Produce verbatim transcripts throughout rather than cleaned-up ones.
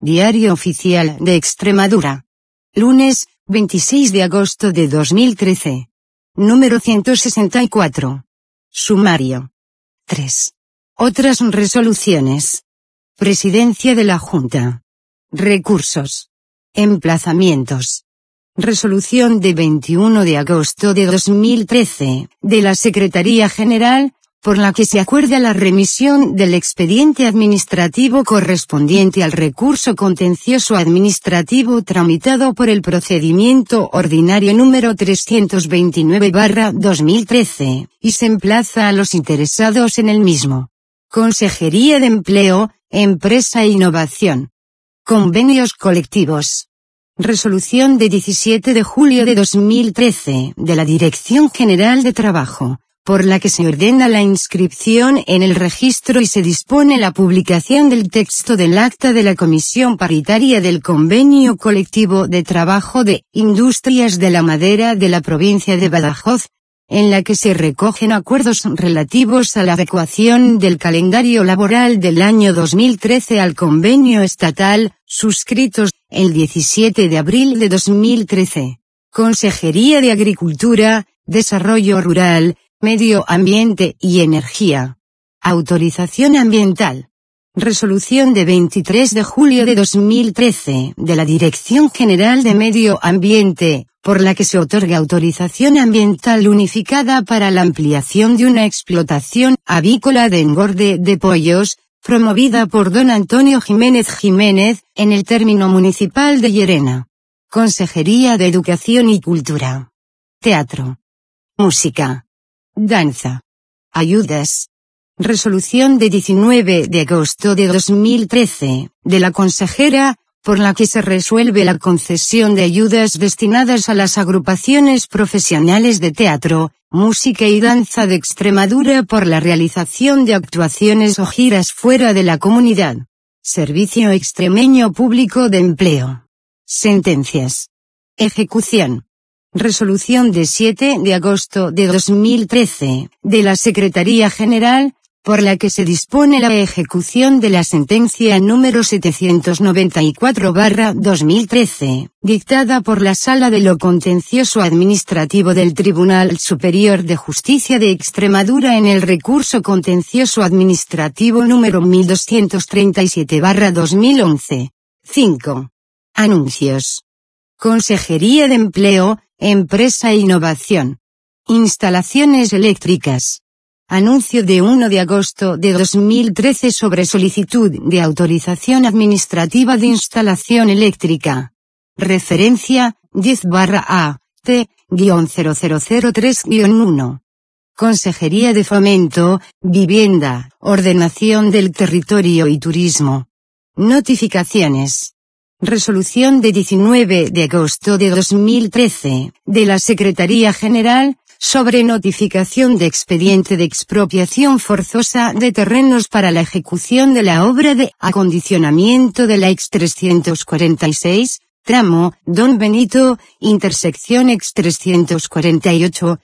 Diario Oficial de Extremadura. Lunes, veintiséis de agosto de dos mil trece. Número ciento sesenta y cuatro. Sumario. tres. Otras resoluciones. Presidencia de la Junta. Recursos. Emplazamientos. Resolución de veintiuno de agosto de dos mil trece, de la Secretaría General, por la que se acuerda la remisión del expediente administrativo correspondiente al recurso contencioso administrativo tramitado por el procedimiento ordinario número trescientos veintinueve barra dos mil trece, y se emplaza a los interesados en el mismo. Consejería de Empleo, Empresa e Innovación. Convenios colectivos. Resolución de diecisiete de julio de dos mil trece, de la Dirección General de Trabajo, por la que se ordena la inscripción en el registro y se dispone la publicación del texto del acta de la Comisión Paritaria del Convenio Colectivo de Trabajo de Industrias de la Madera de la provincia de Badajoz, en la que se recogen acuerdos relativos a la adecuación del calendario laboral del año dos mil trece al convenio estatal, suscritos el diecisiete de abril de dos mil trece. Consejería de Agricultura, Desarrollo Rural, Medio Ambiente y Energía. Autorización ambiental. Resolución de veintitrés de julio de dos mil trece, de la Dirección General de Medio Ambiente, por la que se otorga autorización ambiental unificada para la ampliación de una explotación avícola de engorde de pollos, promovida por don Antonio Jiménez Jiménez, en el término municipal de Llerena. Consejería de Educación y Cultura. Teatro. Música. Danza. Ayudas. Resolución de diecinueve de agosto de dos mil trece, de la consejera, por la que se resuelve la concesión de ayudas destinadas a las agrupaciones profesionales de teatro, música y danza de Extremadura por la realización de actuaciones o giras fuera de la comunidad. Servicio Extremeño Público de Empleo. Sentencias. Ejecución. Resolución de siete de agosto de dos mil trece, de la Secretaría General, por la que se dispone la ejecución de la sentencia número setecientos noventa y cuatro barra dos mil trece, dictada por la Sala de lo Contencioso Administrativo del Tribunal Superior de Justicia de Extremadura en el recurso contencioso administrativo número mil doscientos treinta y siete barra dos mil once. cinco. Anuncios. Consejería de Empleo, Empresa e Innovación. Instalaciones eléctricas. Anuncio de uno de agosto de dos mil trece sobre solicitud de autorización administrativa de instalación eléctrica. Referencia, diez barra A, T, cero cero cero tres uno. Consejería de Fomento, Vivienda, Ordenación del Territorio y Turismo. Notificaciones. Resolución de diecinueve de agosto de dos mil trece, de la Secretaría General, sobre notificación de expediente de expropiación forzosa de terrenos para la ejecución de la obra de acondicionamiento de la Ex trescientos cuarenta y seis, tramo, Don Benito, intersección Ex trescientos cuarenta y ocho.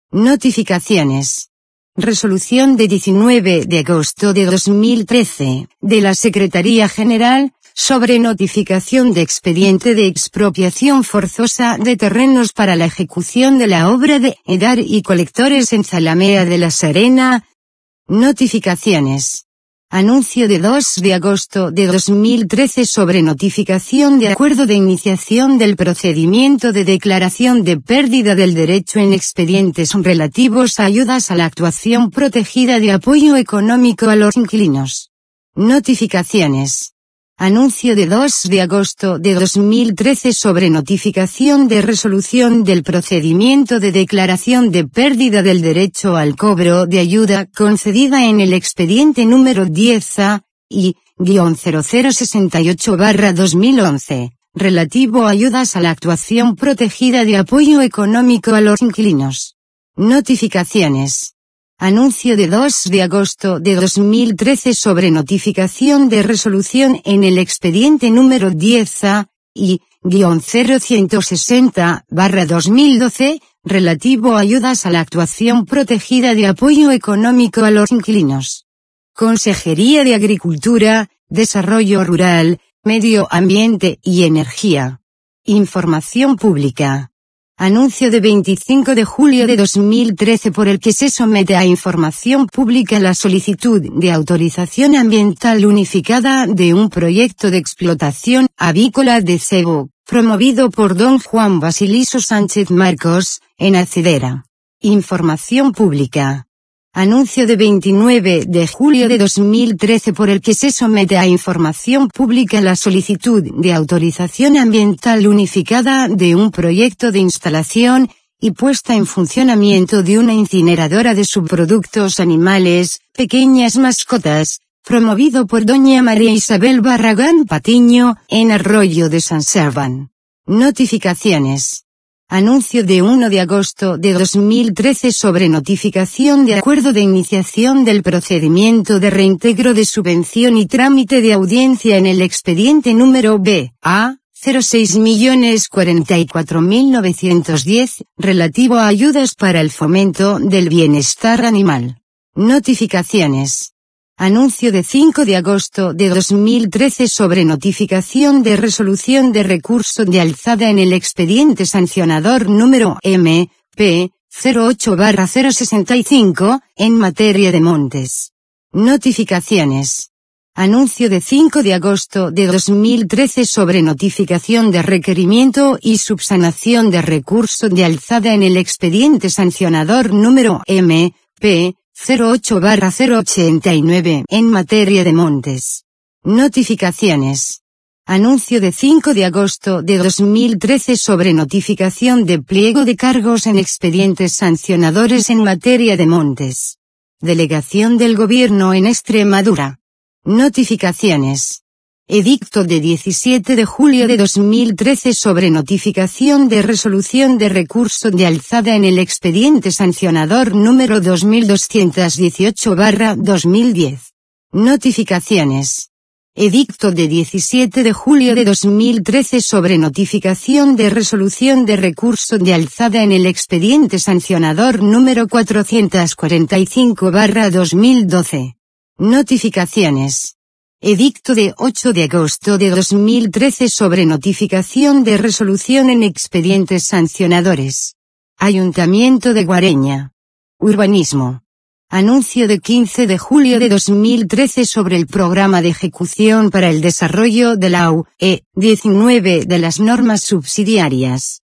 Notificaciones. Resolución de diecinueve de agosto de dos mil trece, de la Secretaría General, sobre notificación de expediente de expropiación forzosa de terrenos para la ejecución de la obra de Edar y Colectores en Zalamea de la Serena. Notificaciones. Anuncio de dos de agosto de dos mil trece sobre notificación de acuerdo de iniciación del procedimiento de declaración de pérdida del derecho en expedientes relativos a ayudas a la actuación protegida de apoyo económico a los inquilinos. Notificaciones. Anuncio de dos de agosto de dos mil trece sobre notificación de resolución del procedimiento de declaración de pérdida del derecho al cobro de ayuda concedida en el expediente número diez A I cero cero sesenta y ocho barra dos mil once, relativo a ayudas a la actuación protegida de apoyo económico a los inquilinos. Notificaciones. Anuncio de dos de agosto de dos mil trece sobre notificación de resolución en el expediente número diez A I cero ciento sesenta barra dos mil doce, relativo a ayudas a la actuación protegida de apoyo económico a los inquilinos. Consejería de Agricultura, Desarrollo Rural, Medio Ambiente y Energía. Información pública. Anuncio de veinticinco de julio de dos mil trece por el que se somete a información pública la solicitud de autorización ambiental unificada de un proyecto de explotación avícola de cebo, promovido por don Juan Basiliso Sánchez Marcos, en Alcidera. Información pública. Anuncio de veintinueve de julio de dos mil trece por el que se somete a información pública la solicitud de autorización ambiental unificada de un proyecto de instalación y puesta en funcionamiento de una incineradora de subproductos animales, pequeñas mascotas, promovido por doña María Isabel Barragán Patiño, en Arroyo de San Serván. Notificaciones. Anuncio de uno de agosto de dos mil trece sobre notificación de acuerdo de iniciación del procedimiento de reintegro de subvención y trámite de audiencia en el expediente número B A cero seis millones cuarenta y cuatro mil novecientos diez, relativo a ayudas para el fomento del bienestar animal. Notificaciones. Anuncio de cinco de agosto de dos mil trece sobre notificación de resolución de recurso de alzada en el expediente sancionador número M P cero ocho barra cero sesenta y cinco, en materia de montes. Notificaciones. Anuncio de cinco de agosto de dos mil trece sobre notificación de requerimiento y subsanación de recurso de alzada en el expediente sancionador número M P cero ocho barra cero ochenta y nueve en materia de montes. Notificaciones. Anuncio de cinco de agosto de dos mil trece sobre notificación de pliego de cargos en expedientes sancionadores en materia de montes. Delegación del Gobierno en Extremadura. Notificaciones. Edicto de diecisiete de julio de dos mil trece sobre notificación de resolución de recurso de alzada en el expediente sancionador número dos mil doscientos dieciocho barra dos mil diez. Notificaciones. Edicto de diecisiete de julio de dos mil trece sobre notificación de resolución de recurso de alzada en el expediente sancionador número cuatrocientos cuarenta y cinco barra dos mil doce. Notificaciones. Edicto de ocho de agosto de dos mil trece sobre notificación de resolución en expedientes sancionadores. Ayuntamiento de Guareña. Urbanismo. Anuncio de quince de julio de dos mil trece sobre el programa de ejecución para el desarrollo de la U E diecinueve de las normas subsidiarias.